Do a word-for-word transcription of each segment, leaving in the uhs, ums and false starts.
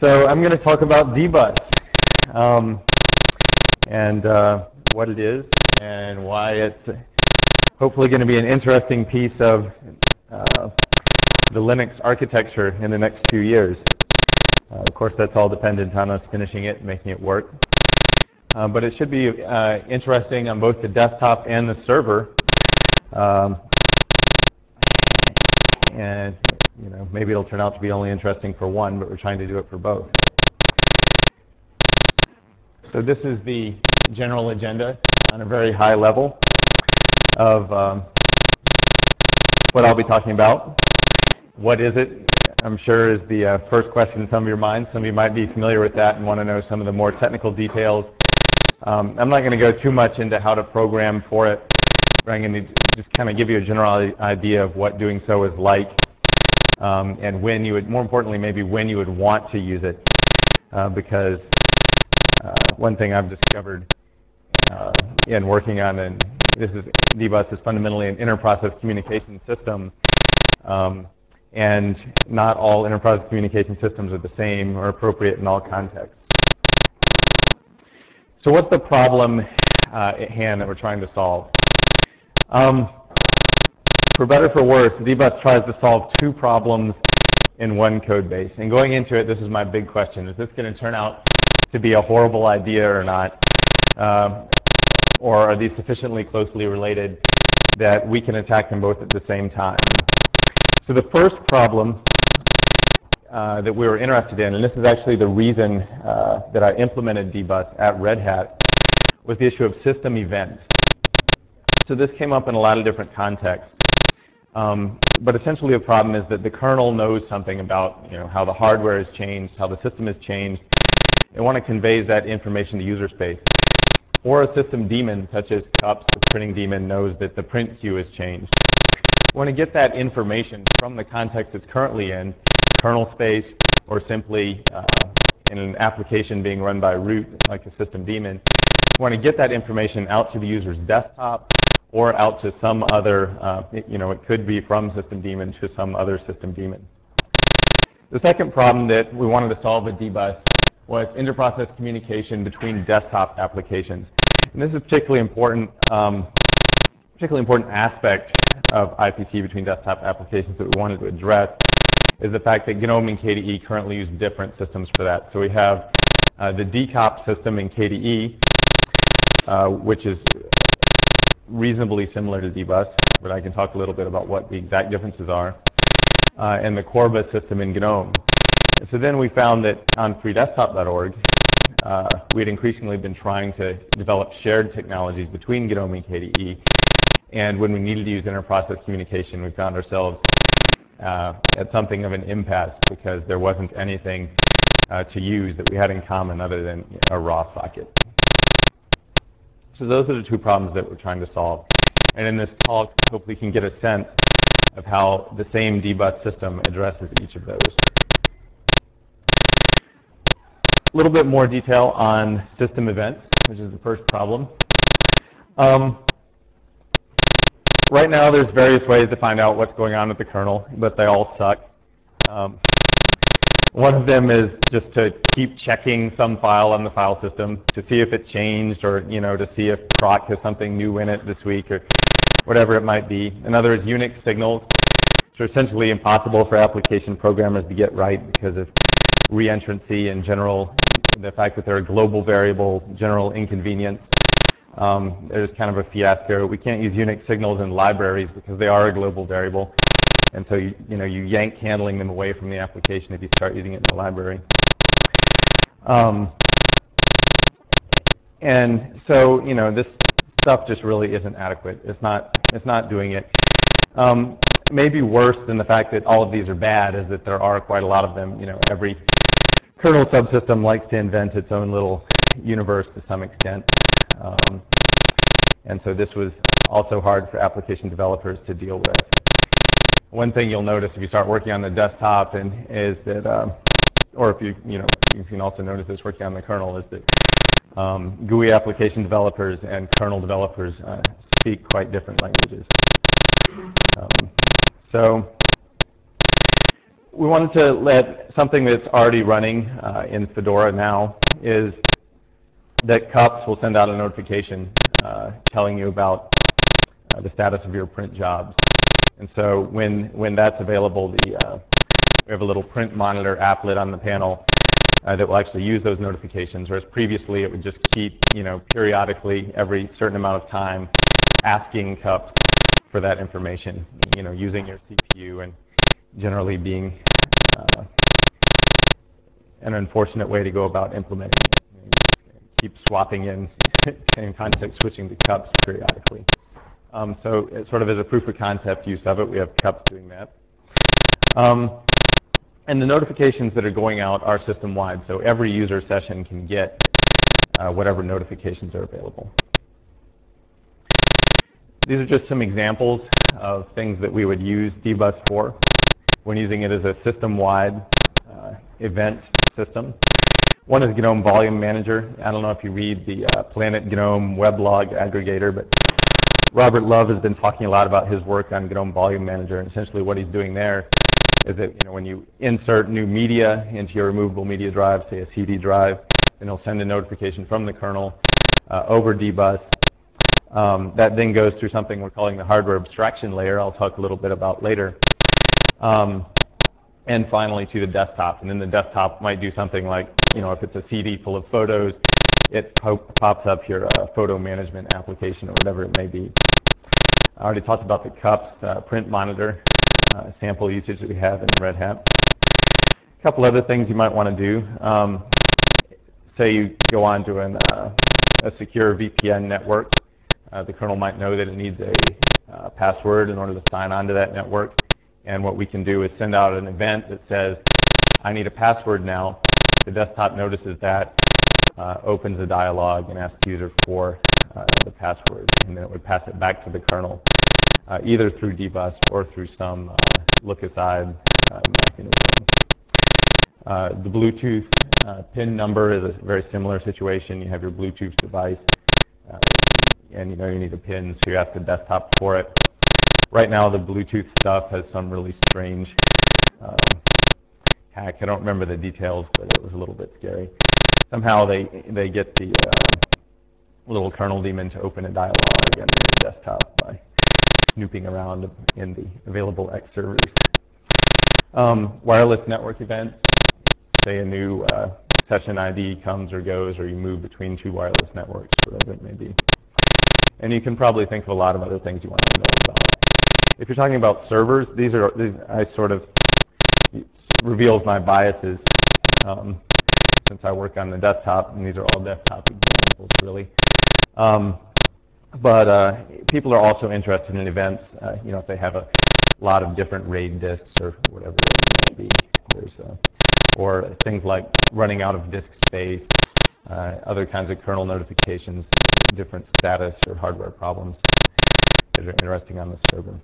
So I'm going to talk about dbus um, and uh, what it is and why it's hopefully going to be an interesting piece of uh, the Linux architecture in the next few years. Uh, of course, that's all dependent on us finishing it and making it work. Uh, but it should be uh, interesting on both the desktop and the server. Um, and you know, maybe it'll turn out to be only interesting for one, but we're trying to do it for both. So this is the general agenda on a very high level of um, what I'll be talking about. What is it? I'm sure is the uh, first question in some of your minds. Some of you might be familiar with that and want to know some of the more technical details. Um, I'm not going to go too much into how to program for it, but I'm going to just kind of give you a general idea of what doing so is like, um, and when you would, more importantly, maybe when you would want to use it, uh, because uh, one thing I've discovered uh, in working on, and this is dbus is fundamentally an inter-process communication system. Um, and not all enterprise communication systems are the same or appropriate in all contexts. So what's the problem uh, at hand that we're trying to solve? Um, for better or for worse, dbus tries to solve two problems in one code base. And going into it, this is my big question. Is this going to turn out to be a horrible idea or not? Um, or are these sufficiently closely related that we can attack them both at the same time? So the first problem uh, that we were interested in, and this is actually the reason uh, that I implemented dbus at Red Hat, was the issue of system events. So this came up in a lot of different contexts. Um, but essentially the problem is that the kernel knows something about you know, how the hardware has changed, how the system has changed, and want to convey that information to user space. Or a system daemon, such as cups, the printing daemon, knows that the print queue has changed. We want to get that information from the context it's currently in, kernel space, or simply uh, in an application being run by root, like a system daemon. We want to get that information out to the user's desktop or out to some other, uh, you know, it could be from system daemon to some other system daemon. The second problem that we wanted to solve with dbus was inter-process communication between desktop applications. And this is particularly important, um, particularly important aspect of I P C between desktop applications that we wanted to address is the fact that GNOME and K D E currently use different systems for that. So we have uh, the D COP system in K D E, uh, which is reasonably similar to dbus, but I can talk a little bit about what the exact differences are, uh, and the Corba system in GNOME. And so then we found that on free desktop dot org, uh, we had increasingly been trying to develop shared technologies between GNOME and K D E. And when we needed to use inter-process communication, we found ourselves uh, at something of an impasse because there wasn't anything uh, to use that we had in common other than a raw socket. So those are the two problems that we're trying to solve. And in this talk, hopefully you can get a sense of how the same dbus system addresses each of those. A little bit more detail on system events, which is the first problem. Um, Right now, there's various ways to find out what's going on with the kernel, but they all suck. Um, one of them is just to keep checking some file on the file system to see if it changed, or you know, to see if proc has something new in it this week, or whatever it might be. Another is Unix signals, which are essentially impossible for application programmers to get right because of reentrancy and general, the fact that they're a global variable, general inconvenience. Um, there's kind of a fiasco. We can't use Unix signals in libraries because they are a global variable. And so you, you know, you yank handling them away from the application if you start using it in the library. Um, and so, you know, this stuff just really isn't adequate. It's not, it's not doing it. Um, maybe worse than the fact that all of these are bad is that there are quite a lot of them. You know, every kernel subsystem likes to invent its own little universe to some extent. Um, and so this was also hard for application developers to deal with. One thing you'll notice if you start working on the desktop and is that, um, or if you, you know, you can also notice this working on the kernel, is that um, G U I application developers and kernel developers uh, speak quite different languages. Um, so we wanted to let something that's already running uh, in Fedora now is that cups will send out a notification uh, telling you about uh, the status of your print jobs. And so when, when that's available, the, uh, we have a little print monitor applet on the panel uh, that will actually use those notifications, whereas previously it would just keep, you know, periodically every certain amount of time asking cups for that information, you know, using your C P U and generally being uh, an unfortunate way to go about implementing it. You know, just keep swapping in and context switching to cups periodically. Um, so it's sort of as a proof of concept use of it, we have cups doing that. Um, and the notifications that are going out are system-wide, so every user session can get uh, whatever notifications are available. These are just some examples of things that we would use dbus for when using it as a system-wide uh, event system. One is GNOME Volume Manager. I don't know if you read the uh, Planet GNOME weblog aggregator, but Robert Love has been talking a lot about his work on GNOME Volume Manager, and essentially what he's doing there is that, you know, when you insert new media into your removable media drive, say a C D drive, then it'll send a notification from the kernel uh, over dbus. Um, that then goes through something we're calling the hardware abstraction layer, I'll talk a little bit about later. Um, and finally to the desktop. And then the desktop might do something like, you know, if it's a C D full of photos, it po pops up your uh, photo management application or whatever it may be. I already talked about the cups, uh, print monitor, uh, sample usage that we have in Red Hat. A couple other things you might want to do. Um, say you go on to an, uh, a secure V P N network. Uh, the kernel might know that it needs a uh, password in order to sign on to that network. And what we can do is send out an event that says, I need a password now. The desktop notices that, uh, opens a dialog and asks the user for uh, the password. And then it would pass it back to the kernel, uh, either through dbus or through some uh, look-aside uh, mechanism. Uh, the Bluetooth uh, pin number is a very similar situation. You have your Bluetooth device. Uh, and you know you need a pin, so you ask the desktop for it. Right now, the Bluetooth stuff has some really strange um, hack. I don't remember the details, but it was a little bit scary. Somehow they they get the uh, little kernel daemon to open a dialog on your desktop by snooping around in the available X servers. Um, wireless network events. Say a new uh, session I D comes or goes, or you move between two wireless networks, whatever it may be. And you can probably think of a lot of other things you want to know about. If you're talking about servers, these are, these, I sort of, it reveals my biases um, since I work on the desktop, and these are all desktop examples, really. Um, but uh, people are also interested in events, uh, you know, if they have a lot of different RAID disks or whatever it may be. There's, uh, or things like running out of disk space, uh, other kinds of kernel notifications, different status or hardware problems that are interesting on the server.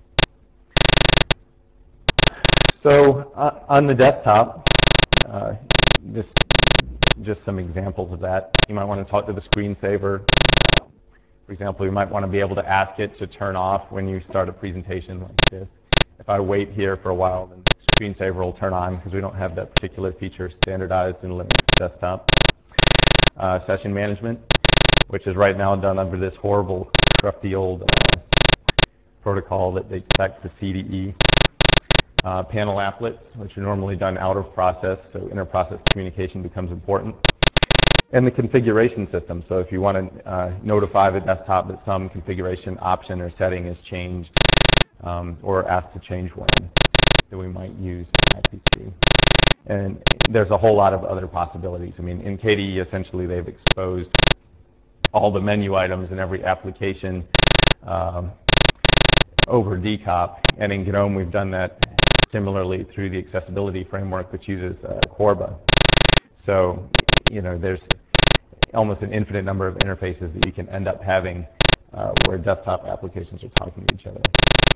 So uh, on the desktop, uh, this just some examples of that. You might want to talk to the screensaver. Uh, for example, you might want to be able to ask it to turn off when you start a presentation like this. If I wait here for a while, then the screensaver will turn on because we don't have that particular feature standardized in Linux desktop. Uh, session management, which is right now done under this horrible, crufty old uh, protocol that dates back to C D E. Uh, panel applets, which are normally done out of process, so inter-process communication becomes important. And the configuration system, so if you want to uh, notify the desktop that some configuration option or setting is changed, um, or asked to change one, that we might use I P C. And there's a whole lot of other possibilities. I mean, in K D E, essentially, they've exposed all the menu items in every application um, over D COP. And in GNOME, we've done that similarly through the accessibility framework, which uses uh, Corba. So, you know, there's almost an infinite number of interfaces that you can end up having uh, where desktop applications are talking to each other.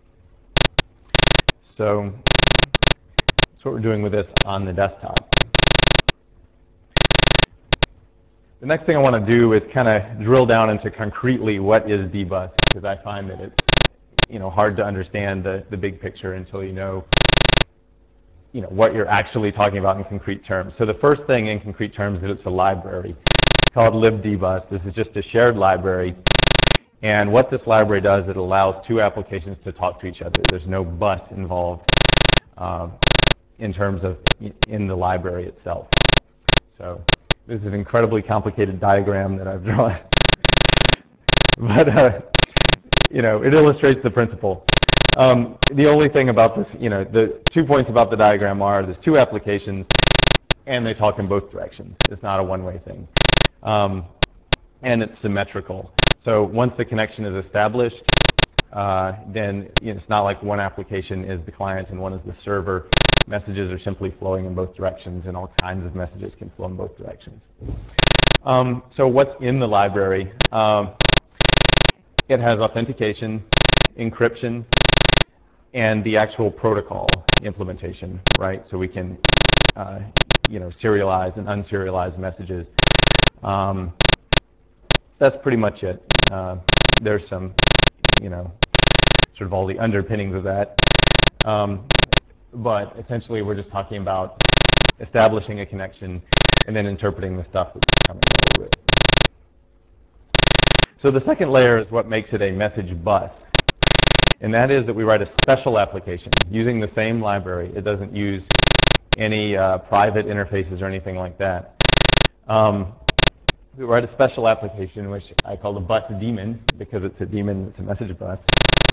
So that's what we're doing with this on the desktop. The next thing I want to do is kind of drill down into concretely what is dbus, because I find that it's, you know, hard to understand the, the big picture until you know you know, what you're actually talking about in concrete terms. So the first thing in concrete terms is it's a library called libdbus. This is just a shared library. And what this library does, it allows two applications to talk to each other. There's no bus involved uh, in terms of in the library itself. So this is an incredibly complicated diagram that I've drawn. But, uh, you know, it illustrates the principle. Um, the only thing about this, you know, the two points about the diagram are there's two applications and they talk in both directions. It's not a one-way thing. Um, and it's symmetrical. So once the connection is established, uh, then you know, it's not like one application is the client and one is the server. Messages are simply flowing in both directions, and all kinds of messages can flow in both directions. Um, so what's in the library? Um, it has authentication, encryption, and the actual protocol implementation, right? So we can, uh, you know, serialize and unserialize messages. Um, that's pretty much it. Uh, there's some, you know, sort of all the underpinnings of that. Um, but essentially, we're just talking about establishing a connection and then interpreting the stuff that's coming over it. So the second layer is what makes it a message bus. And that is that we write a special application using the same library. It doesn't use any uh, private interfaces or anything like that. Um, we write a special application, which I call the bus daemon, because it's a daemon, it's a message bus.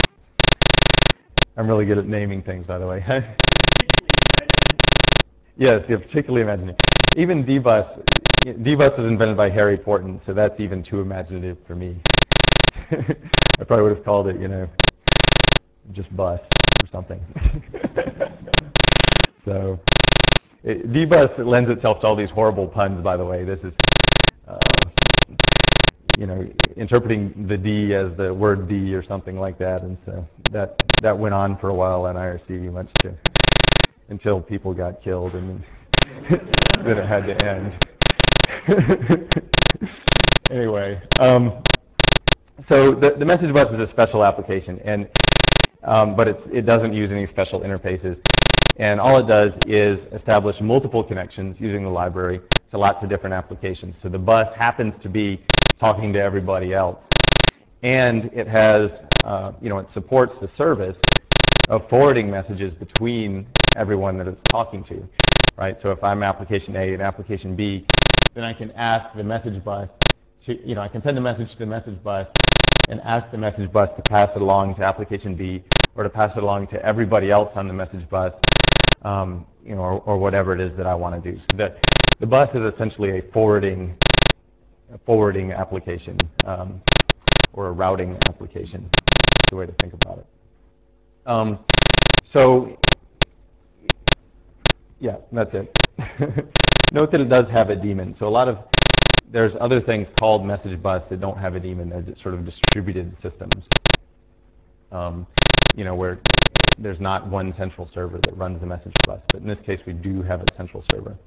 I'm really good at naming things, by the way. Particularly imaginative. Yes, you're particularly imaginative. Even dbus, dbus was invented by Harry Porton, so that's even too imaginative for me. I probably would have called it, you know, just bus or something. So, it, dbus lends itself to all these horrible puns, by the way. This is, uh, you know, interpreting the D as the word D or something like that, and so that that went on for a while on I R C, much to until people got killed, and then it had to end. Anyway, um, so the, the message bus is a special application, and um, but it's, it doesn't use any special interfaces. And all it does is establish multiple connections using the library to lots of different applications. So the bus happens to be talking to everybody else. And it has, uh, you know, it supports the service of forwarding messages between everyone that it's talking to, right? So if I'm application A and application B, then I can ask the message bus to, you know, I can send a message to the message bus and ask the message bus to pass it along to application B or to pass it along to everybody else on the message bus, um, you know, or, or whatever it is that I want to do. So the, the bus is essentially a forwarding, a forwarding application, um, or a routing application. It's the way to think about it. Um, so, yeah, that's it. Note that it does have a daemon. So a lot of, there's other things called message bus that don't have a daemon. They're just sort of distributed systems. Um, you know, where there's not one central server that runs the message bus. But in this case, we do have a central server.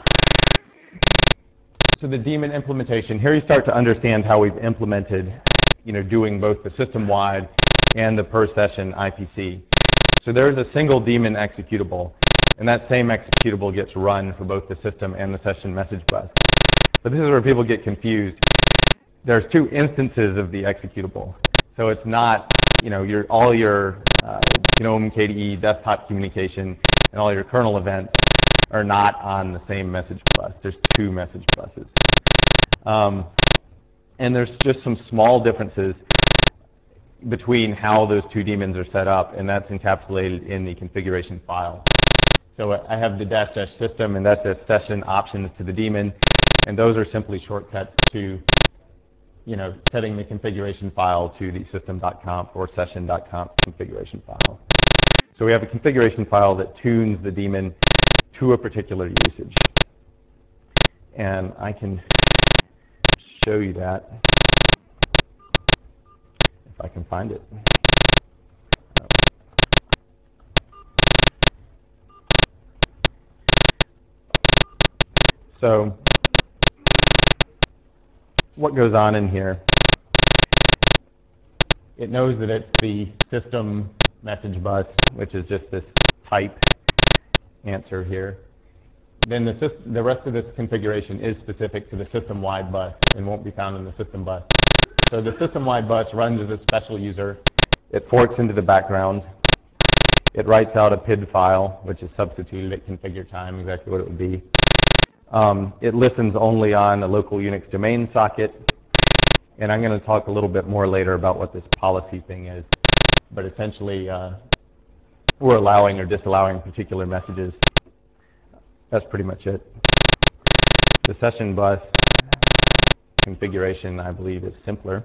So the daemon implementation, here you start to understand how we've implemented, you know, doing both the system-wide and the per-session I P C. So there's a single daemon executable, and that same executable gets run for both the system and the session message bus. But this is where people get confused. There's two instances of the executable. So it's not, you know, your, all your uh, GNOME, K D E, desktop communication, and all your kernel events are not on the same message bus. There's two message buses. Um, and there's just some small differences between how those two daemons are set up, and that's encapsulated in the configuration file. So I have the dash dash system, and that says session options to the daemon, and those are simply shortcuts to, you know, setting the configuration file to the system.conf or session.conf configuration file. So we have a configuration file that tunes the daemon to a particular usage. And I can show you that if I can find it. Um, so what goes on in here? It knows that it's the system message bus, which is just this type. answer here. Then the, syst- the rest of this configuration is specific to the system-wide bus and won't be found in the system bus. So the system-wide bus runs as a special user. It forks into the background. It writes out a P I D file, which is substituted at configure time, exactly what it would be. Um, it listens only on a local Unix domain socket. And I'm going to talk a little bit more later about what this policy thing is. But essentially, uh, we're allowing or disallowing particular messages. That's pretty much it. The session bus configuration, I believe, is simpler.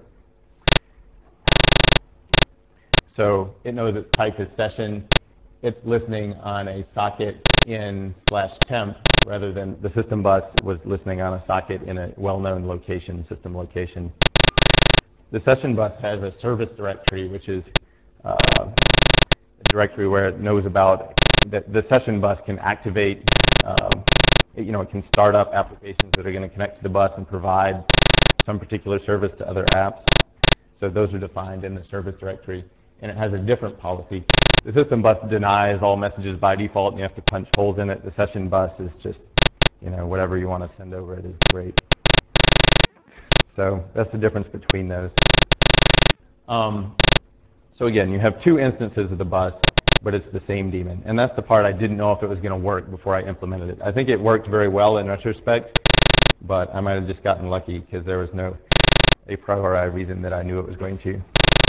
So it knows its type is session. It's listening on a socket in slash temp rather than the system bus was listening on a socket in a well-known location, system location. The session bus has a service directory, which is uh, a directory where it knows about that the session bus can activate, um, it, you know, it can start up applications that are going to connect to the bus and provide some particular service to other apps. So those are defined in the service directory, and it has a different policy. The system bus denies all messages by default, and you have to punch holes in it. The session bus is just, you know, whatever you want to send over it is great. So that's the difference between those. Um, so again, you have two instances of the bus, but it's the same daemon. And that's the part I didn't know if it was going to work before I implemented it. I think it worked very well in retrospect, but I might have just gotten lucky because there was no a priori reason that I knew it was going to.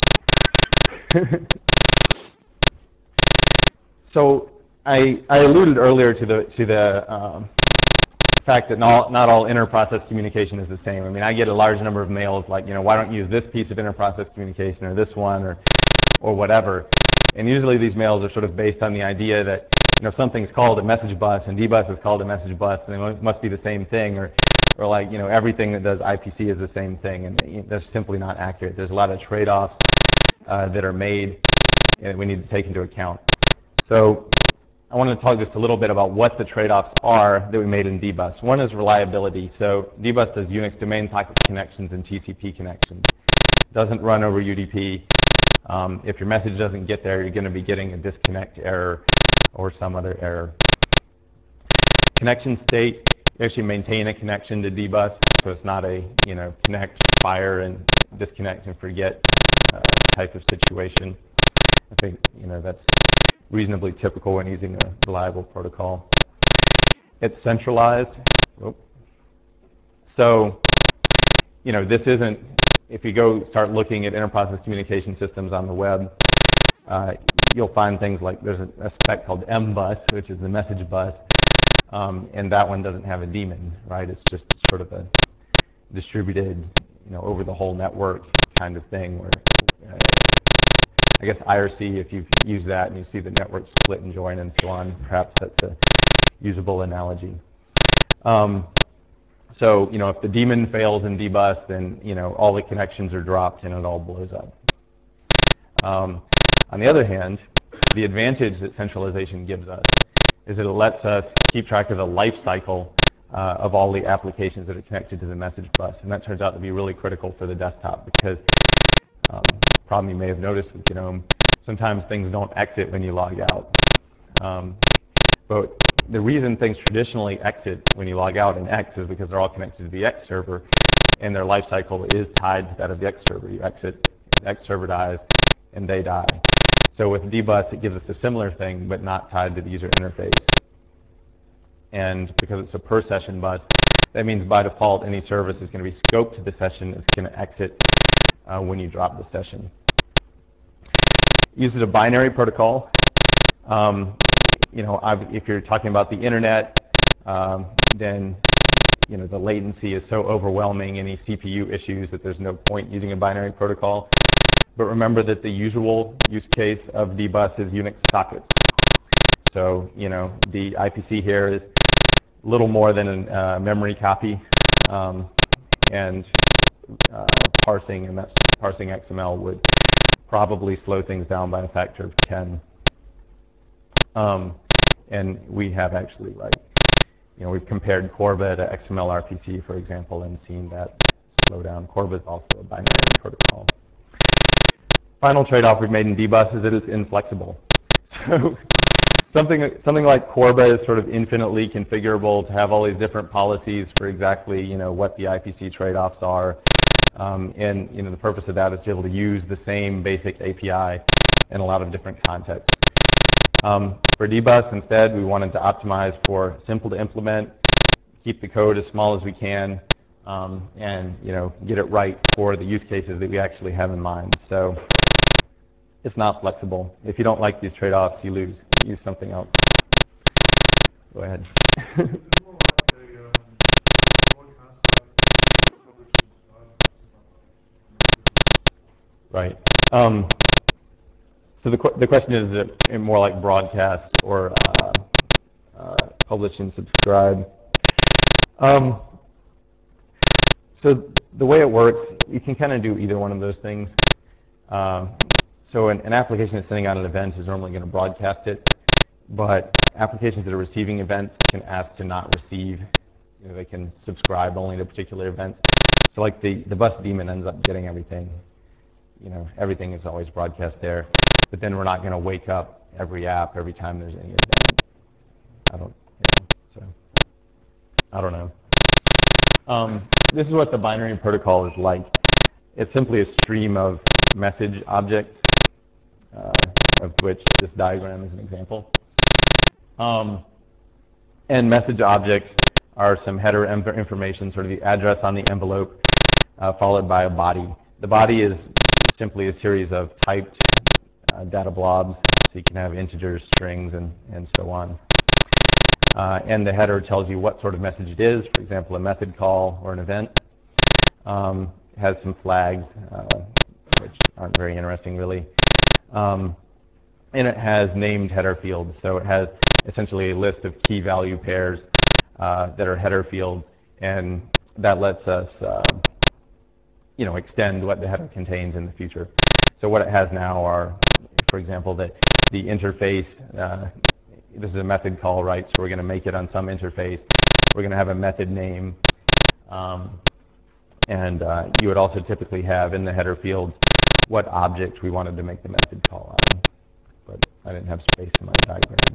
So I, I alluded earlier to the to the um, fact that not, not all inter-process communication is the same. I mean, I get a large number of mails like, you know, why don't you use this piece of inter-process communication or this one or or whatever. And usually these mails are sort of based on the idea that, you know, if something's called a message bus and D-bus is called a message bus, then it must be the same thing, or or like, you know, everything that does I P C is the same thing, and that's simply not accurate. There's a lot of trade-offs uh, that are made and we need to take into account. So I want to talk just a little bit about what the trade-offs are that we made in D-bus. One is reliability. So D-bus does Unix domain socket connections and T C P connections. It doesn't run over U D P. Um, if your message doesn't get there, you're going to be getting a disconnect error or some other error. Connection state, you actually maintain a connection to D-bus, so it's not a, you know, connect, fire, and disconnect and forget uh, type of situation. I think, you know, that's reasonably typical when using a reliable protocol. It's centralized. Oh. So, you know, this isn't, if you go start looking at inter-process communication systems on the web, uh, you'll find things like there's a, a spec called M bus, which is the message bus, um, and that one doesn't have a daemon, right? It's just sort of a distributed, you know, over the whole network kind of thing where, uh, I guess I R C, if you've used that and you see the network split and join and so on, perhaps that's a usable analogy. Um, so, you know, if the daemon fails in D-bus, then, you know, all the connections are dropped and it all blows up. Um, on the other hand, the advantage that centralization gives us is that it lets us keep track of the life cycle uh, of all the applications that are connected to the message bus. And that turns out to be really critical for the desktop because um, problem you may have noticed with GNOME, sometimes things don't exit when you log out. Um, but the reason things traditionally exit when you log out in X is because they're all connected to the X server, and their life cycle is tied to that of the X server. You exit, the X server dies, and they die. So with D-bus, it gives us a similar thing, but not tied to the user interface. And because it's a per session bus, that means by default, any service is going to be scoped to the session. It's going to exit uh, when you drop the session. Uses a binary protocol. Um, you know, I've, if you're talking about the internet, um, then you know the latency is so overwhelming, any C P U issues, that there's no point using a binary protocol. But remember that the usual use case of D-bus is Unix sockets. So, you know, the I P C here is little more than a uh, memory copy, um, and uh, parsing and that's parsing X M L would probably slow things down by a factor of ten. Um, and we have actually, like, you know, we've compared Corba to X M L R P C, for example, and seen that slow down. Corba is also a binary protocol. Final trade-off we've made in D-bus is that it's inflexible. So something something like Corba is sort of infinitely configurable to have all these different policies for exactly, you know, what the I P C trade-offs are. Um, and you know, the purpose of that is to be able to use the same basic A P I in a lot of different contexts. Um, for dbus, instead, we wanted to optimize for simple to implement, keep the code as small as we can, um, and you know, get it right for the use cases that we actually have in mind. So it's not flexible. If you don't like these trade-offs, you lose. Use something else. Go ahead. Is it more like a um, broadcast type publish and subscribe system? Right. Um, so the, qu- the question is, is it more like broadcast or uh, uh, publish and subscribe? Um, so the way it works, you can kind of do either one of those things. Um, so an, an application that's sending out an event is normally going to broadcast it, but applications that are receiving events can ask to not receive. You know, they can subscribe only to particular events. So like the, the bus daemon ends up getting everything. You know, everything is always broadcast there, but then we're not going to wake up every app every time there's any event. I don't, you know, so I don't know. Um, this is what the binary protocol is like. It's simply a stream of message objects, uh, of which this diagram is an example. Um, and message objects are some header em- information, sort of the address on the envelope, uh, followed by a body. The body is simply a series of typed uh, data blobs, so you can have integers, strings, and, and so on. Uh, and the header tells you what sort of message it is, for example, a method call or an event. Um, it has some flags, uh, which aren't very interesting, really. Um, and it has named header fields, so it has essentially a list of key value pairs uh, that are header fields, and that lets us uh, you know, extend what the header contains in the future. So what it has now are, for example, that the interface, uh, this is a method call, right? So we're going to make it on some interface. We're going to have a method name. Um, and uh, you would also typically have in the header fields what object we wanted to make the method call on. But I didn't have space in my diagram.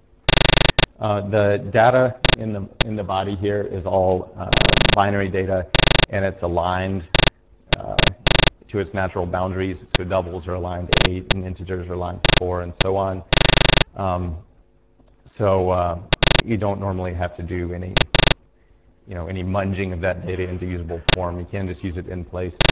Uh, the data in the, in the body here is all uh, binary data, and it's aligned uh, to its natural boundaries. So doubles are aligned to eight, and integers are aligned to four, and so on. Um, so uh, you don't normally have to do any, you know, any munging of that data into usable form. You can just use it in place.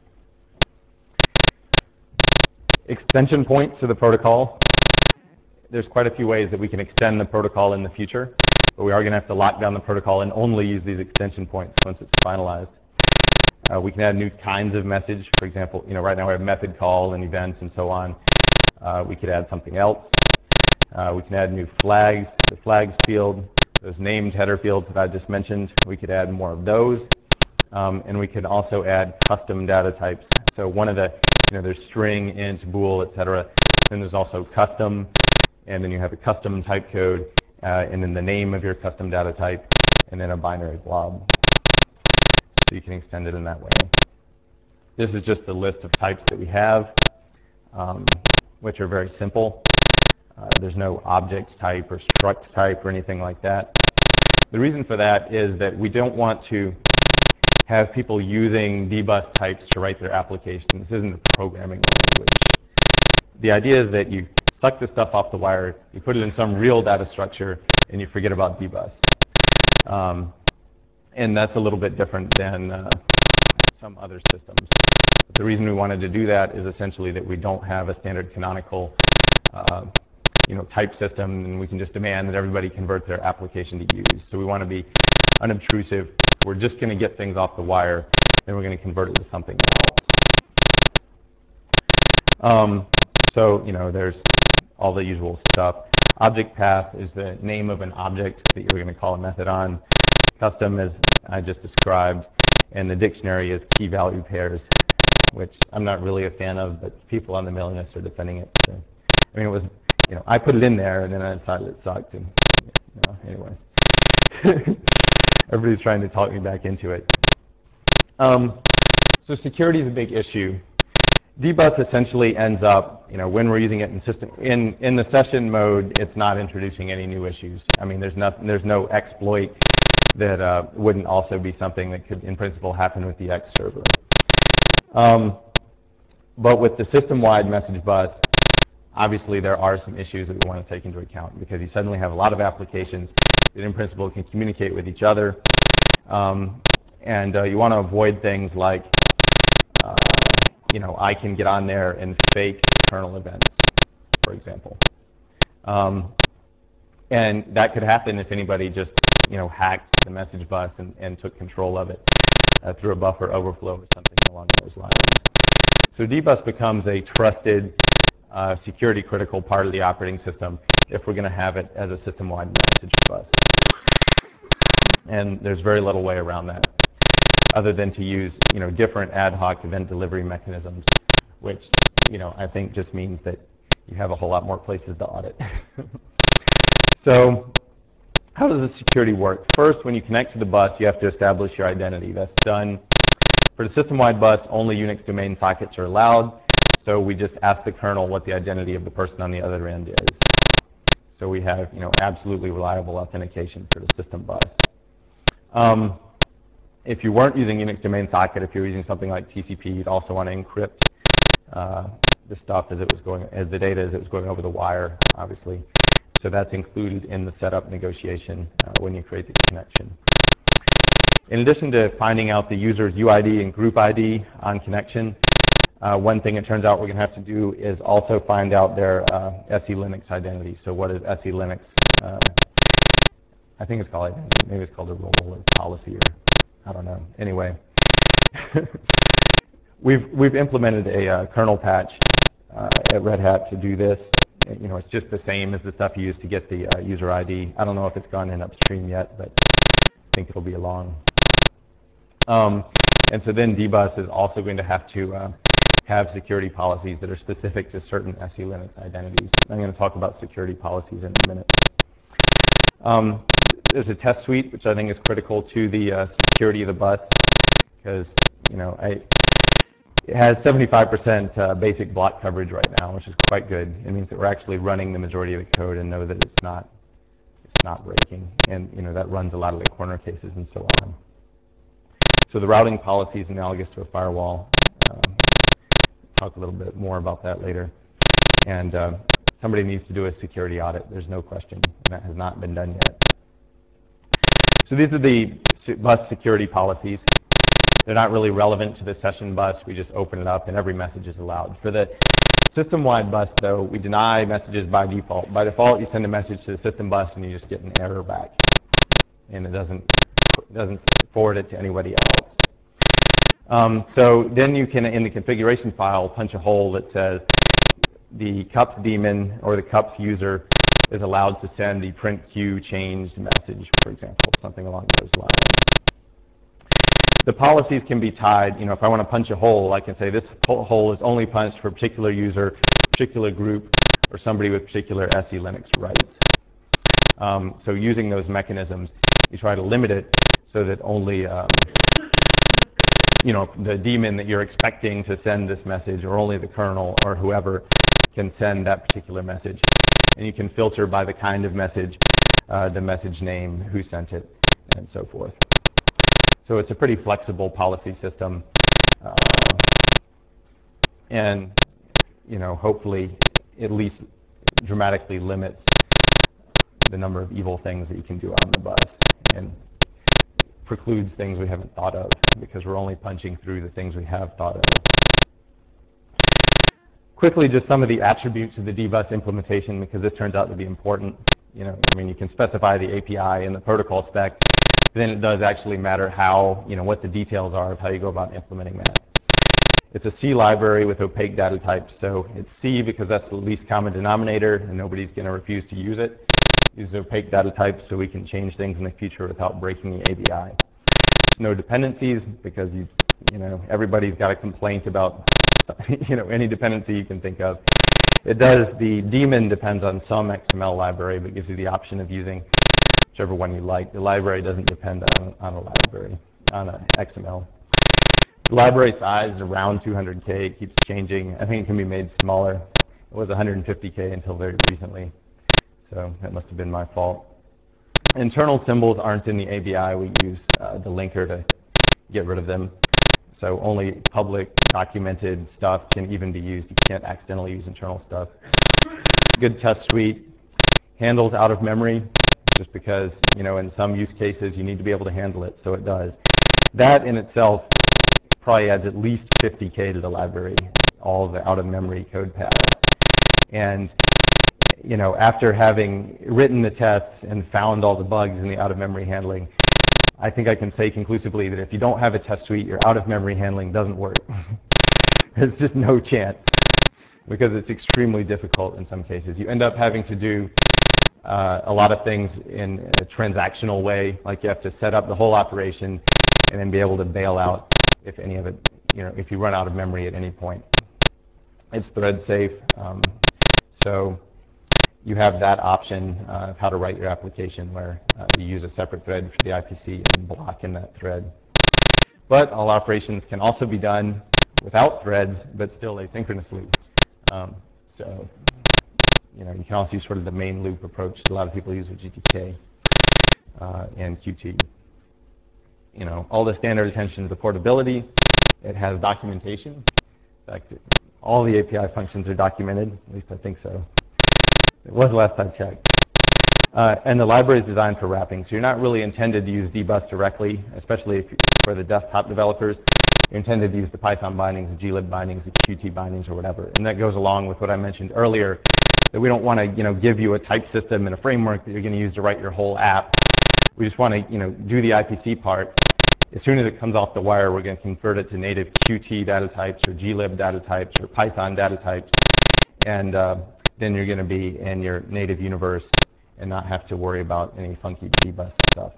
Extension points to the protocol. There's quite a few ways that we can extend the protocol in the future, but we are going to have to lock down the protocol and only use these extension points once it's finalized. Uh, we can add new kinds of message. For example, you know, right now we have method call and event and so on. Uh, we could add something else. Uh, we can add new flags to the flags field. Those named header fields that I just mentioned, we could add more of those. Um, and we can also add custom data types. So one of the, you know, there's string, int, bool, et cetera. Then there's also custom, and then you have a custom type code, uh, and then the name of your custom data type, and then a binary blob. So you can extend it in that way. This is just the list of types that we have, um, which are very simple. Uh, there's no object type or struct type or anything like that. The reason for that is that we don't want to have people using dbus types to write their application. This isn't a programming language. The idea is that you suck this stuff off the wire, you put it in some real data structure, and you forget about dbus. Um, and that's a little bit different than uh, some other systems. But the reason we wanted to do that is essentially that we don't have a standard canonical uh, you know, type system, and we can just demand that everybody convert their application to use. So we want to be unobtrusive. If we're just going to get things off the wire, then we're going to convert it to something else. Um, so, you know, there's all the usual stuff. Object path is the name of an object that you're going to call a method on. Custom, as I just described, and the dictionary is key value pairs, which I'm not really a fan of, but people on the mailing list are defending it. So, I mean, it was, you know, I put it in there, and then I decided it sucked, and you know, anyway. Everybody's trying to talk me back into it. Um, so security is a big issue, dbus essentially ends up, you know, when we're using it in system in in the session mode, it's not introducing any new issues. I mean, there's nothing, there's no exploit that uh, wouldn't also be something that could, in principle, happen with the X server. Um, but with the system-wide message bus, obviously there are some issues that we want to take into account, because you suddenly have a lot of applications that, in principle, can communicate with each other, um, and uh, you want to avoid things like, uh, you know, I can get on there and fake kernel events, for example. Um, and that could happen if anybody just, you know, hacked the message bus and, and took control of it uh, through a buffer overflow or something along those lines. So dbus becomes a trusted, uh, security critical part of the operating system if we're going to have it as a system-wide message bus. And there's very little way around that, other than to use, you know, different ad hoc event delivery mechanisms, which, you know, I think just means that you have a whole lot more places to audit. So how does the security work? First, when you connect to the bus, you have to establish your identity. That's done. For the system-wide bus, only Unix domain sockets are allowed, so we just ask the kernel what the identity of the person on the other end is. So we have, you know, absolutely reliable authentication for the system bus. Um, if you weren't using Unix domain socket, if you're using something like T C P, you'd also want to encrypt uh, the stuff as it was going, as the data as it was going over the wire, obviously. So that's included in the setup negotiation uh, when you create the connection. In addition to finding out the user's U I D and group I D on connection, uh, one thing it turns out we're going to have to do is also find out their uh, S E Linux identity. So what is S E Linux? Uh, I think it's called identity. Maybe it's called a role or policy, or I don't know. Anyway, we've we've implemented a uh, kernel patch uh, at Red Hat to do this. You know, it's just the same as the stuff you use to get the uh, user I D. I don't know if it's gone in upstream yet, but I think it'll be along. Um, and so then dbus is also going to have to uh, have security policies that are specific to certain S E Linux identities. I'm going to talk about security policies in a minute. Um, there's a test suite, which I think is critical to the uh, security of the bus, because, you know, I, it has seventy-five percent uh, basic block coverage right now, which is quite good. It means that we're actually running the majority of the code and know that it's not, it's not breaking, and, you know, that runs a lot of the corner cases and so on. So the routing policy is analogous to a firewall. Um, talk a little bit more about that later. And uh, somebody needs to do a security audit. There's no question, and that has not been done yet. So these are the bus security policies. They're not really relevant to the session bus. We just open it up and every message is allowed. For the system-wide bus, though, we deny messages by default. By default, you send a message to the system bus and you just get an error back. And it doesn't, doesn't forward it to anybody else. Um, so then you can, in the configuration file, punch a hole that says the cups daemon or the cups user is allowed to send the print queue changed message, for example, something along those lines. The policies can be tied. You know, if I want to punch a hole, I can say this hole is only punched for a particular user, particular group, or somebody with particular S E Linux rights. Um, so using those mechanisms, you try to limit it so that only, um, you know, the daemon that you're expecting to send this message, or only the kernel or whoever can send that particular message. And you can filter by the kind of message, uh, the message name, who sent it, and so forth. So it's a pretty flexible policy system, uh, and, you know, hopefully at least dramatically limits the number of evil things that you can do on the bus, and precludes things we haven't thought of, because we're only punching through the things we have thought of. Quickly, just some of the attributes of the dbus implementation, because this turns out to be important. You know, I mean, you can specify the A P I and the protocol spec, then it does actually matter how, you know, what the details are of how you go about implementing that. It's a C library with opaque data types, so it's C because that's the least common denominator and nobody's going to refuse to use it. These are opaque data types so we can change things in the future without breaking the A B I. There's no dependencies because you, you know, everybody's got a complaint about, you know, any dependency you can think of. It does, the daemon depends on some X M L library, but gives you the option of using whichever one you like. The library doesn't depend on, on a library, on a X M L. The library size is around two hundred K. It keeps changing. I think it can be made smaller. It was one hundred fifty K until very recently, so that must have been my fault. Internal symbols aren't in the A B I. We use uh, the linker to get rid of them. So only public documented stuff can even be used. You can't accidentally use internal stuff. Good test suite. Handles out of memory, just because, you know, in some use cases you need to be able to handle it, so it does. That in itself probably adds at least fifty K to the library, all the out-of-memory code paths. And, you know, after having written the tests and found all the bugs in the out-of-memory handling, I think I can say conclusively that if you don't have a test suite, your out-of-memory handling doesn't work. There's just no chance, because it's extremely difficult in some cases. You end up having to do uh, a lot of things in a transactional way, like you have to set up the whole operation and then be able to bail out if any of it, you know, if you run out of memory at any point. It's thread safe, um, so you have that option uh, of how to write your application where uh, you use a separate thread for the I P C and then block in that thread. But all operations can also be done without threads, but still asynchronously. Um, so, you know, you can also use sort of the main loop approach. A lot of people use with G T K uh, and Qt. You know, all the standard attention to portability. It has documentation. In fact, all the A P I functions are documented. At least I think so. It was last I checked. Uh, and the library is designed for wrapping, so you're not really intended to use dbus directly, especially if, for the desktop developers. You're intended to use the Python bindings, the glib bindings, the Qt bindings, or whatever. And that goes along with what I mentioned earlier, that we don't want to, you know, give you a type system and a framework that you're going to use to write your whole app. We just want to, you know, do the I P C part. As soon as it comes off the wire, we're going to convert it to native Qt data types or glib data types or Python data types, and uh, then you're going to be in your native universe and not have to worry about any funky dbus stuff.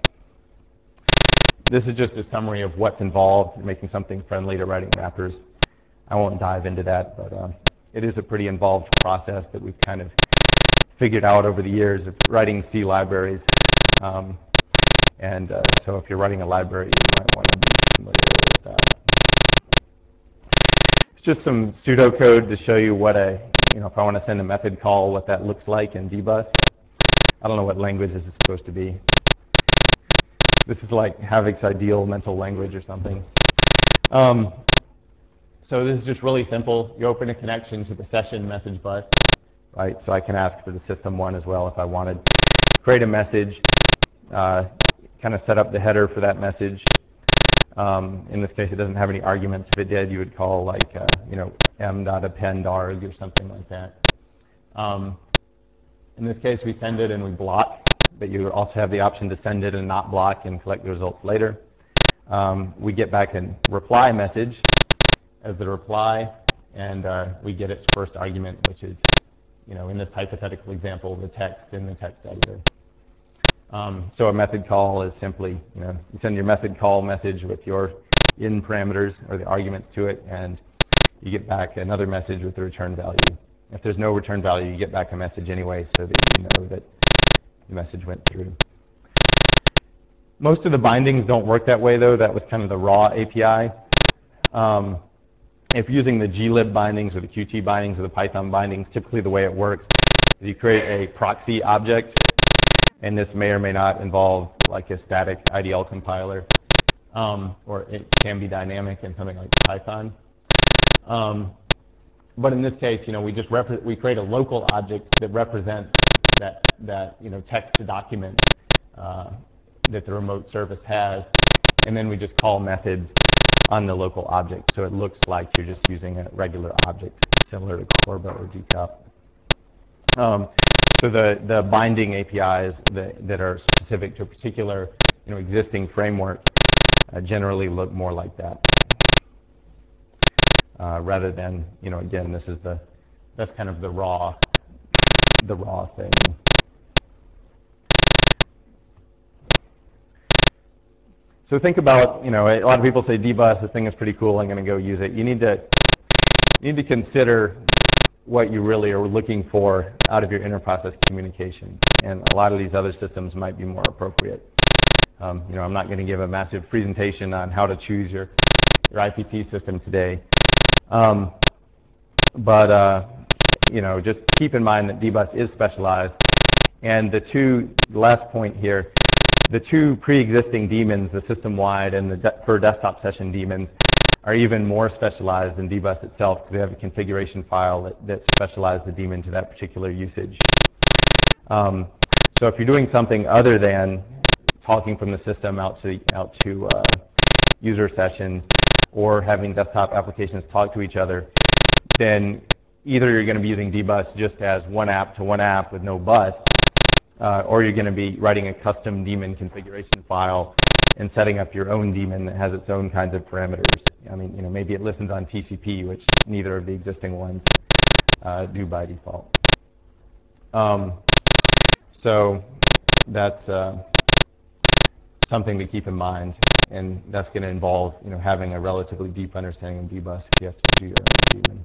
This is just a summary of what's involved in making something friendly to writing wrappers. I won't dive into that, but uh, it is a pretty involved process that we've kind of figured out over the years of writing C libraries. Um, and uh, so if you're writing a library, you might want to be familiar with that. It's just some pseudocode to show you what a, you know, if I want to send a method call, what that looks like in dbus. I don't know what language this is supposed to be. This is like Havoc's ideal mental language or something. Um, so this is just really simple. You open a connection to the session message bus, right? So I can ask for the system one as well if I wanted. Create a message, uh, kind of set up the header for that message. Um, in this case, it doesn't have any arguments. If it did, you would call like, uh, you know, m.append arg or something like that. Um, In this case, we send it and we block, but you also have the option to send it and not block and collect the results later. Um, we get back a reply message as the reply, and uh, we get its first argument, which is, you know, in this hypothetical example, the text in the text editor. Um, so a method call is simply, you know, you send your method call message with your in parameters or the arguments to it, and you get back another message with the return value. If there's no return value, you get back a message anyway so that you know that the message went through. Most of the bindings don't work that way, though. That was kind of the raw A P I. Um, if you're using the glib bindings or the Qt bindings or the Python bindings, typically the way it works is you create a proxy object, and this may or may not involve like a static I D L compiler, um, or it can be dynamic in something like Python. Um, But in this case, you know, we just rep- we create a local object that represents that that you know text document uh, that the remote service has, and then we just call methods on the local object, so it looks like you're just using a regular object, similar to Corba or G cup. Um, so the the binding A P Is that that are specific to a particular you know existing framework uh, generally look more like that. Uh, rather than, you know, again, this is the, that's kind of the raw, the raw thing. So think about, you know, a lot of people say dbus, this thing is pretty cool, I'm going to go use it. You need to, you need to consider what you really are looking for out of your inter-process communication. And a lot of these other systems might be more appropriate. Um, you know, I'm not going to give a massive presentation on how to choose your your I P C system today. Um, but uh, you know, just keep in mind that dbus is specialized, and the two the last point here, the two pre-existing daemons, the system-wide and the de per desktop session daemons, are even more specialized than dbus itself because they have a configuration file that, that specializes the daemon to that particular usage. Um, so if you're doing something other than talking from the system out to out to uh, user sessions or having desktop applications talk to each other, then either you're going to be using dbus just as one app to one app with no bus, uh, or you're going to be writing a custom daemon configuration file and setting up your own daemon that has its own kinds of parameters. I mean, you know, maybe it listens on T C P, which neither of the existing ones uh, do by default. Um, so that's uh, something to keep in mind, and that's going to involve, you know, having a relatively deep understanding of dbus if you have to do your own daemon.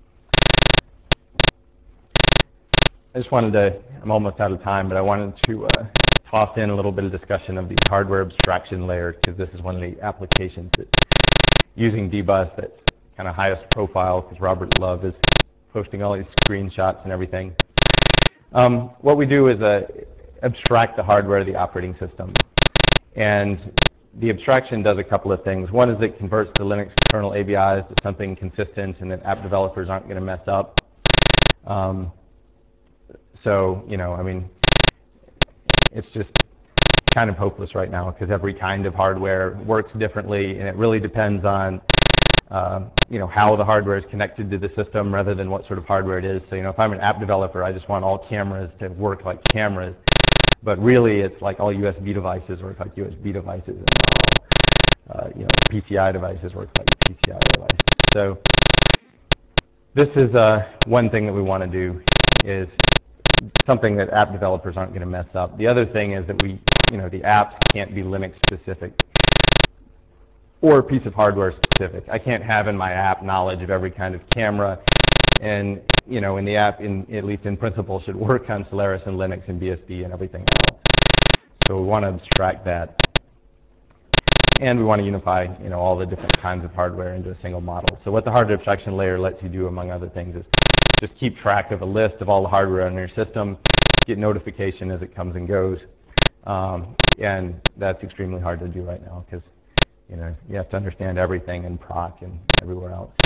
I just wanted to, I'm almost out of time, but I wanted to uh, toss in a little bit of discussion of the hardware abstraction layer, because this is one of the applications that's using dbus that's kind of highest profile, because Robert Love is posting all these screenshots and everything. Um, what we do is uh, abstract the hardware of the operating system. And the abstraction does a couple of things. One is that it converts the Linux kernel A B Is to something consistent and that app developers aren't going to mess up. Um, so, you know, I mean, it's just kind of hopeless right now because every kind of hardware works differently, and it really depends on uh, you know, how the hardware is connected to the system rather than what sort of hardware it is. So, you know, if I'm an app developer, I just want all cameras to work like cameras. But really, it's like all U S B devices work like U S B devices, and all uh, you know, P C I devices work like P C I devices. So this is uh, one thing that we want to do, is something that app developers aren't going to mess up. The other thing is that we, you know, the apps can't be Linux specific or a piece of hardware specific. I can't have in my app knowledge of every kind of camera, and you know, in the app, in at least in principle, should work on Solaris and Linux and B S D and everything else. So we want to abstract that, and we want to unify, you know, all the different kinds of hardware into a single model. So what the hardware abstraction layer lets you do, among other things, is just keep track of a list of all the hardware on your system, get notification as it comes and goes, um, and that's extremely hard to do right now because, you know, you have to understand everything in proc and everywhere else.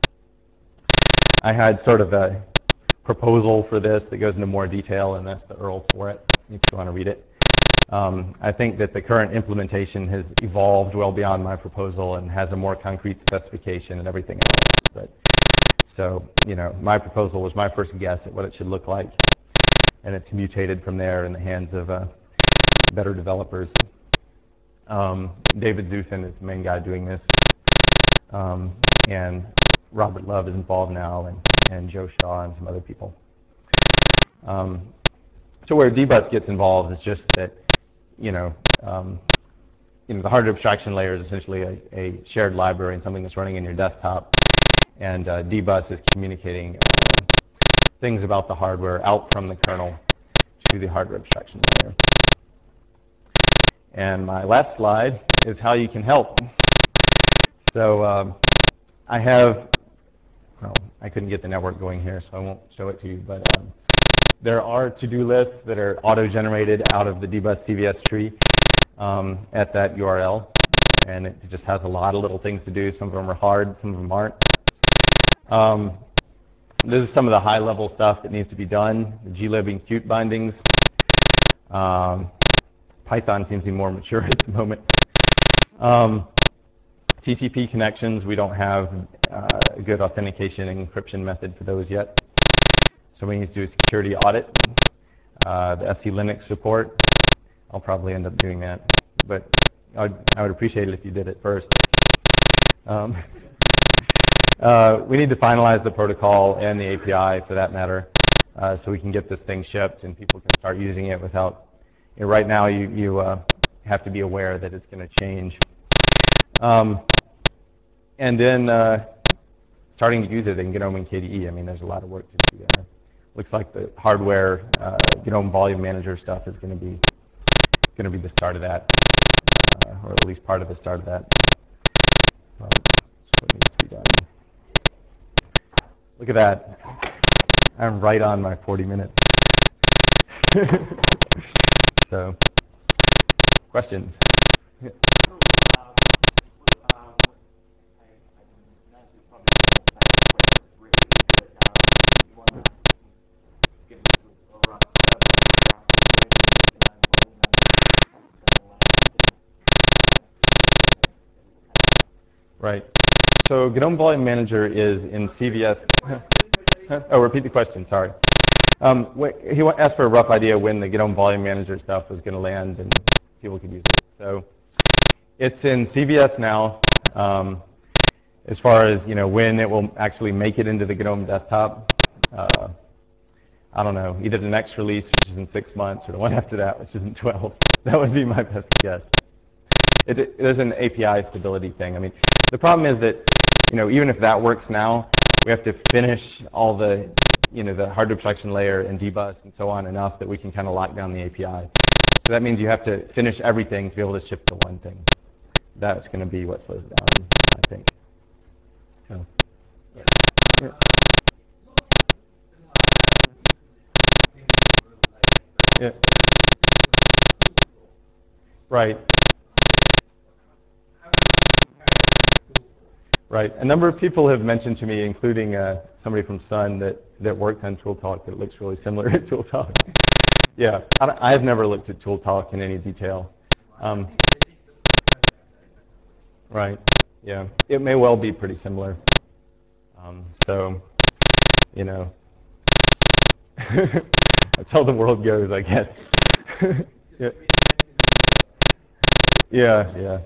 I had sort of a proposal for this that goes into more detail, and that's the U R L for it, if you want to read it. Um, I think that the current implementation has evolved well beyond my proposal and has a more concrete specification and everything else. But so, you know, my proposal was my first guess at what it should look like, and it's mutated from there in the hands of uh, better developers. Um, David Zuthan is the main guy doing this, um, and Robert Love is involved now, and, and Joe Shaw and some other people. Um, so where dbus gets involved is just that, you know, um, you know, the hardware abstraction layer is essentially a, a shared library and something that's running in your desktop, and uh, dbus is communicating uh, things about the hardware out from the kernel to the hardware abstraction layer. And my last slide is how you can help. So um, I have, well, I couldn't get the network going here, so I won't show it to you, but um, there are to-do lists that are auto-generated out of the dbus C V S tree um, at that U R L, and it just has a lot of little things to do. Some of them are hard, some of them aren't. Um, this is some of the high-level stuff that needs to be done, the glib and Qt bindings. Um, Python seems to be more mature at the moment. Um, T C P connections, we don't have uh, a good authentication and encryption method for those yet. So we need to do a security audit. Uh, the S C Linux support, I'll probably end up doing that, but I'd, I would appreciate it if you did it first. Um, uh, we need to finalize the protocol and the A P I, for that matter, uh, so we can get this thing shipped and people can start using it without, you know, right now you, you uh, have to be aware that it's going to change. Um, and then uh, starting to use it in GNOME and K D E. I mean, there's a lot of work to do there. Looks like the hardware uh, GNOME Volume Manager stuff is going to be going to be the start of that, uh, or at least part of the start of that. Um, Look at that. I'm right on my forty minutes. So, questions? Yeah. So, um, this, um, I, I imagine it's probably going to sound quite brilliant, but um, you want to give us a, a rough uh, background of when the benign volume manager is going to land and uh, kind of stuff. Right. So GNOME Volume Manager is in C V S. Oh, repeat the question. Sorry. Um, wh- he wa- asked for a rough idea when the GNOME Volume Manager stuff was going to land and people could use it. So it's in C V S now. Um, as far as you know, when it will actually make it into the GNOME desktop, uh, I don't know. Either the next release, which is in six months, or the one after that, which is in twelve. That would be my best guess. It, it, there's an A P I stability thing. I mean, the problem is that, you know, even if that works now, we have to finish all the, you know, the hardware abstraction layer and dbus and so on enough that we can kind of lock down the A P I. So that means you have to finish everything to be able to ship the one thing. That's going to be what slows it down, I think. So, Yeah. yeah. Uh, Looks similar to things like Yeah. system tool flow. Right. How does it compare to tool flow? Right. A number of people have mentioned to me, including uh, somebody from Sun that, that worked on ToolTalk, that it looks really similar to ToolTalk. Yeah, I, don't- I've never looked at ToolTalk in any detail. I Um, think I think it looks kind of like that. right. Yeah. It may well be pretty similar. Um, so, you know, that's how the world goes, I guess. yeah. Yeah. Yeah.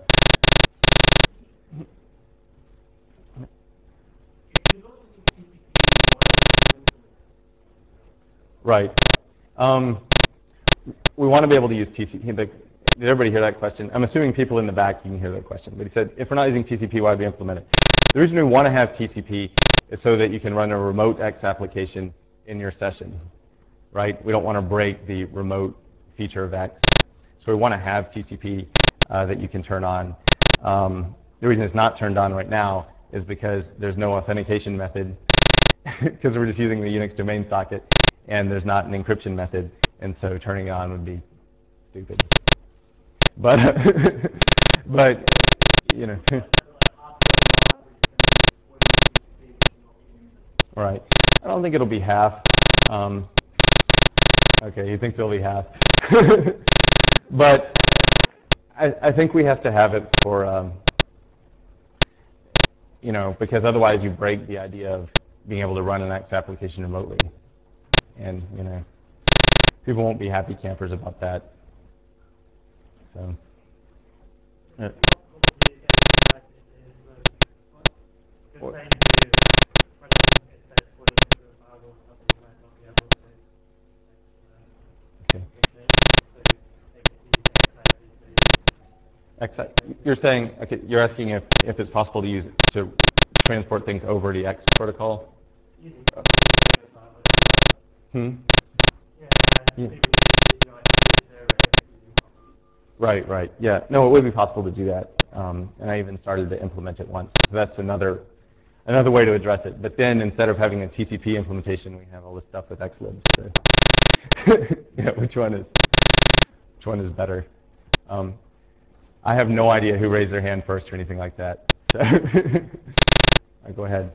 If you're not using T C P, why would you implement it? Right. Um, we want to be able to use T C P. The, did everybody hear that question? I'm assuming people in the back, you can hear that question. But he said, if we're not using T C P, why do we implement it? The reason we want to have T C P is so that you can run a remote X application in your session, right? We don't want to break the remote feature of X. So we want to have T C P uh, that you can turn on. Um, the reason it's not turned on right now is because there's no authentication method because we're just using the Unix domain socket, and there's not an encryption method, and so turning it on would be stupid. But, but you know, right. I don't think it'll be half. Um, okay, he thinks it'll be half. But I, I think we have to have it for, um, you know, because otherwise you break the idea of being able to run an X application remotely. And, you know, people won't be happy campers about that. So, uh, Just saying if you're running a set according to a file or something, you might not be able to okay. get it. So they could use X I P. X, you're saying, okay, you're asking if, if it's possible to use it to transport things over the X protocol? Using T C P to go file or use stuff. Hmm? Yeah, and Yeah. maybe the U I to get there X using copies. Right, right. Yeah. No, it would be possible to do that. Um, and I even started to implement it once. So that's another another way to address it. But then instead of having a T C P implementation, we have all this stuff with Xlibs. So yeah, which one is which one is better? Um, I have no idea who raised their hand first or anything like that. So I go ahead.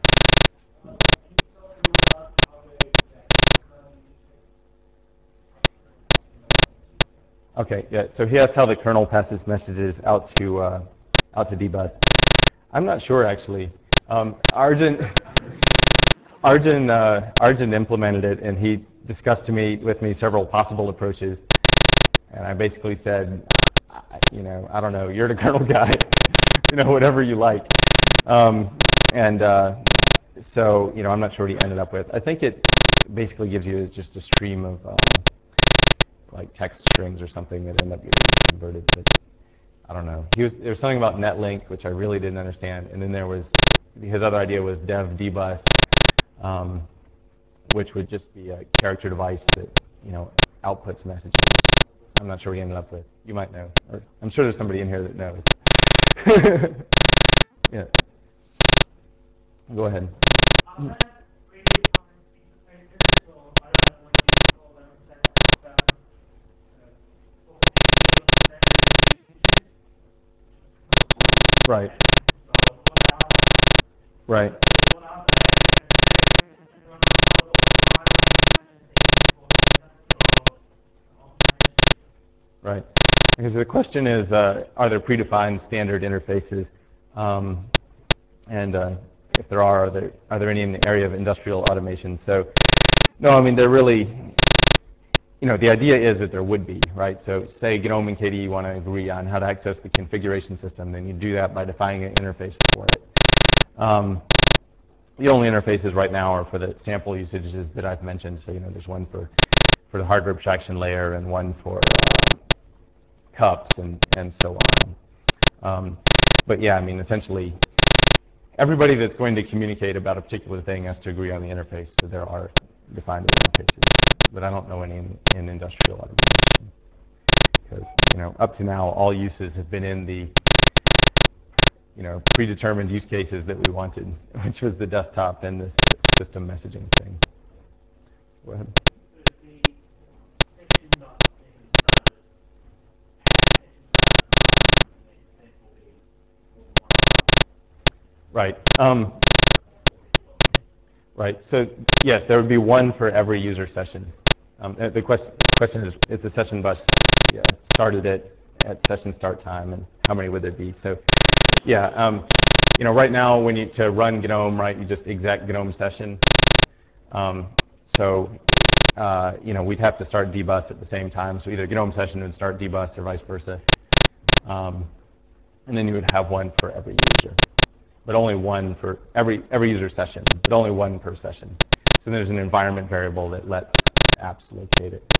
Okay, yeah, so he asked how the kernel passes messages out to uh, out to dbus. I'm not sure, actually. Um, Arjun, Arjun, uh, Arjun implemented it, and he discussed to me with me several possible approaches. And I basically said, I, you know, I don't know, you're the kernel guy, you know, whatever you like. Um, and uh, so, you know, I'm not sure what he ended up with. I think it basically gives you just a stream of um, like text strings or something that end up getting converted, but I don't know. He was, there was something about netlink, which I really didn't understand, and then there was, his other idea was dev dbus, um, which would just be a character device that, you know, outputs messages. I'm not sure what he ended up with. You might know. Or I'm sure there's somebody in here that knows. Yeah. Go ahead. I've had radio Right. And, well, what, what are Right. what are the and so everyone sort of describe the session thing for industrial or automation. Right. Because the question is, uh, are there predefined standard interfaces? Um, and uh, if there are, are there, are there any in the area of industrial automation? So, no, I mean, they're really, you know, the idea is that there would be, right? So say GNOME and K D E want to agree on how to access the configuration system, then you do that by defining an interface for it. Um, the only interfaces right now are for the sample usages that I've mentioned. So, you know, there's one for, for the hardware abstraction layer and one for um, cups and, and so on. Um, but yeah, I mean, essentially, everybody that's going to communicate about a particular thing has to agree on the interface. So there are definable interfaces, but I don't know any in, in industrial automation. Because, you know, up to now, all uses have been in the, you know, predetermined use cases that we wanted, which was the desktop and this system messaging thing. Go ahead. So the session bus being standard, how many sessions would that therefore be more than one bus? Right. Um, right. So yes, there would be one for every user session. Um, uh, the question question is, is the session bus yeah, started at, at session start time, and how many would there be? So yeah, um, you know, right now when you to run GNOME, right, you just exec GNOME session. Um, so uh, you know, we'd have to start dbus at the same time. So either GNOME session would start dbus or vice versa. Um, and then you would have one for every user, but only one for every every user session, but only one per session. So there's an environment variable that lets apps locate it.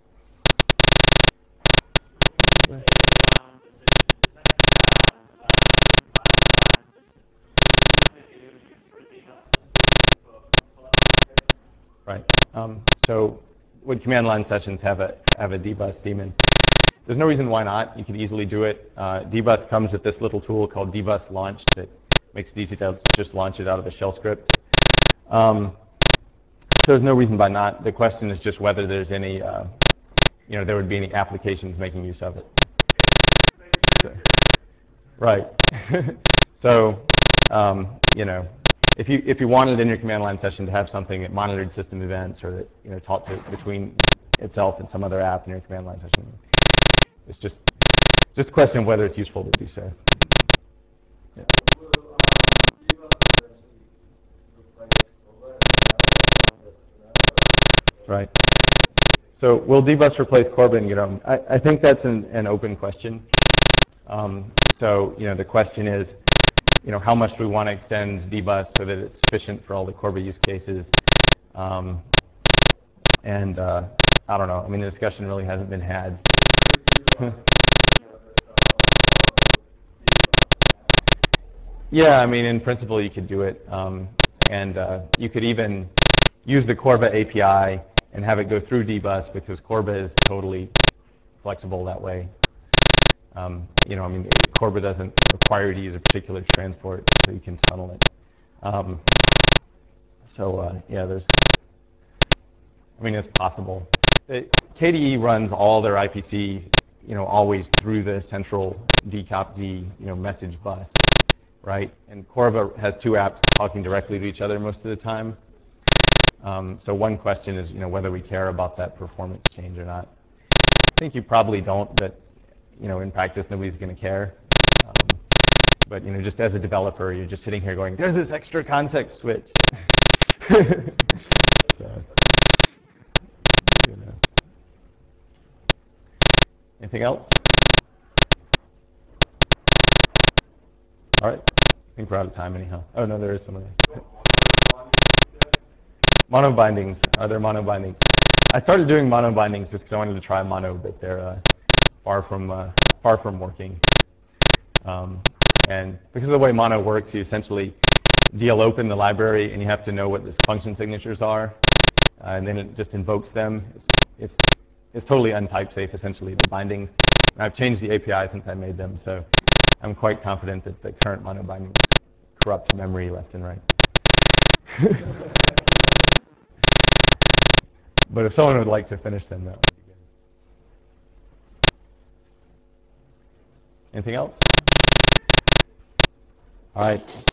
When you say one per session, is that um, like unified file system? Would you make it for a dbus system for multiple applications? Right. Um, so would command line sessions have a have a dbus daemon? There's no reason why not. You could easily do it. Uh, dbus comes with this little tool called dbus launch that makes it easy to just launch it out of a shell script. Um, so there's no reason why not. The question is just whether there's any, uh, you know, there would be any applications making use of it. So, right. So, um, you know, if you if you wanted in your command line session to have something that monitored system events or that, you know, talked to between itself and some other app in your command line session, it's just just a question of whether it's useful to do so. Yeah. Will um, dbus eventually replace Corba, and then how does that benefit the rest of it? Right. So will dbus replace Corbin? You know, I, I think that's an, an open question. Um, so, you know, the question is, you know, how much do we want to extend dbus so that it's sufficient for all the Corba use cases? Um, and uh, I don't know. I mean, the discussion really hasn't been had. Could you like have this stuff on top of dbus now? Yeah, I mean, in principle, you could do it. Um, and uh, you could even use the Corba A P I and have it go through dbus because Corba is totally flexible that way. Um, you know, I mean, it, Corba doesn't require you to use a particular transport, so you can tunnel it. Um, so, uh, yeah, there's, I mean, it's possible. The, K D E runs all their I P C, you know, always through the central D cop D, you know, message bus, right? And Corba has two apps talking directly to each other most of the time. Um, so one question is, you know, whether we care about that performance change or not. I think you probably don't, but, you know, in practice, nobody's going to care. Um, but, you know, just as a developer, you're just sitting here going, there's this extra context switch. So, you know. Anything else? All right. I think we're out of time anyhow. Oh, no, there is somebody. Mono bindings. Are there mono bindings? I started doing mono bindings just because I wanted to try mono, but they're uh, far from uh, far from working. Um, and because of the way mono works, you essentially D L open the library, and you have to know what the function signatures are, uh, and then it just invokes them. It's, it's it's totally untype safe, essentially, the bindings. And I've changed the A P I since I made them, so I'm quite confident that the current mono bindings corrupt memory left and right. But if someone would like to finish them, that would be good. Anything else? All right.